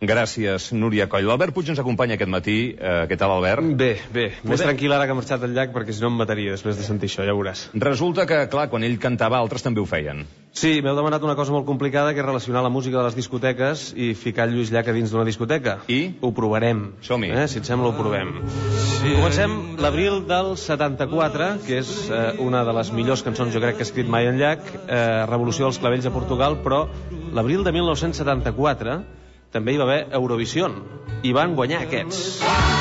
Gràcies, Núria Coll. L'Albert Puig ens acompanya aquest matí. Què tal, Albert? Bé. Més tranquil ara que ha marxat al llac, perquè si no em mataria després de sentir això, ja veuràs. Resulta que, clar, quan ell cantava, altres també ho feien. Sí, m'heu demanat una cosa molt complicada, que és relacionar la música de les discoteques i ficar el Lluís Llach a dins d'una discoteca. I? Ho provarem. Som-hi. Si et sembla, ho provem. Comencem l'abril del 74, que és una de les millors cançons, jo crec, que ha escrit mai en Llach, Revolució dels clavells a Portugal, però l'abril de 1974 també hi va haver Eurovision, i van guanyar aquests.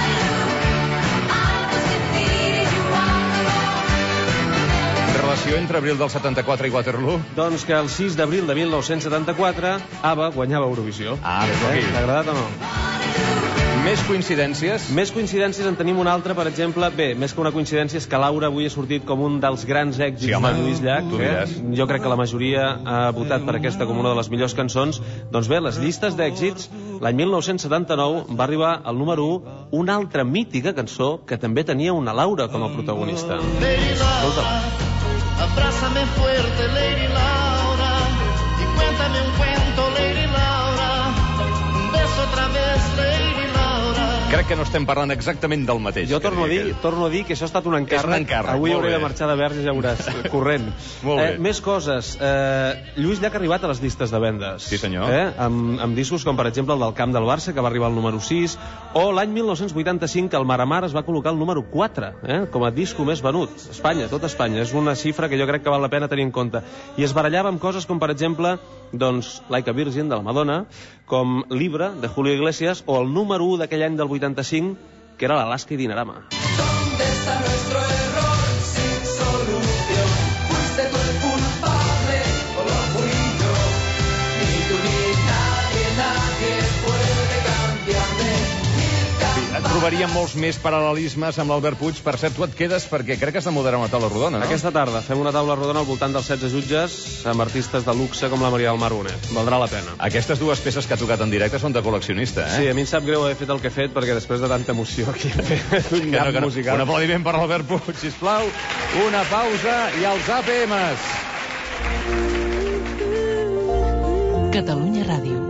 Relació entre abril del 74 i Waterloo? Doncs que el 6 d'abril de 1974 ABBA guanyava Eurovisió. Ves aquí. T'ha agradat o no? Més coincidències? Més coincidències en tenim una altra, per exemple. Bé, més que una coincidència és que Laura avui ha sortit com un dels grans èxits de Lluís Llach. Jo crec que la majoria ha votat per aquesta com una de les millors cançons. Doncs bé, les llistes d'èxits, l'any 1979 va arribar al número 1 una altra mítica cançó que també tenia una Laura com a protagonista. Escolta-la. Abrázame fuerte, Lady Laura, y cuéntame un cuento, Lady Laura, un beso otra vez, Lady Laura. Crec que no estem parlant exactament del mateix. Jo torno a dir que això ha estat un encàrrec. És un encàrrec. Avui hauré de marxar de Verges, ja veuràs, corrent. Molt bé. Més coses. Lluís Llach ha arribat a les llistes de vendes. Sí, senyor. Amb discos com, per exemple, el del Camp del Barça, que va arribar al número 6, o l'any 1985, el Mar a Mar es va col·locar al número 4, com a disco més venut. Espanya, tot Espanya. És una xifra que jo crec que val la pena tenir en compte. I es barallava amb coses com, per exemple, doncs, Like a Virgin, de la Madonna, com Libra, de Julio Iglesias, o el número 1 d'aquell any del 85, que era l'Alaska i Dinarama. ¿Dónde está nuestro error sin solución? Fuiste tú el culpable o lo fui yo. Ni tú ni nadie puede cambiarme. Et trobaríem molts més paral·lelismes amb l'Albert Puig. Per cert, tu et quedes perquè crec que has de moderar una taula rodona, no? Aquesta tarda fem una taula rodona al voltant dels 16 jutges amb artistes de luxe com la Maria del Mar Bonet. Valdrà la pena. Aquestes dues peces que ha tocat en directe són de col·leccionista, Sí, a mi em sap greu haver fet el que he fet, perquè després de tanta emoció aquí he fet un nyap musical. Un aplaudiment per l'Albert Puig, sisplau. Una pausa i els APMs. Catalunya Ràdio.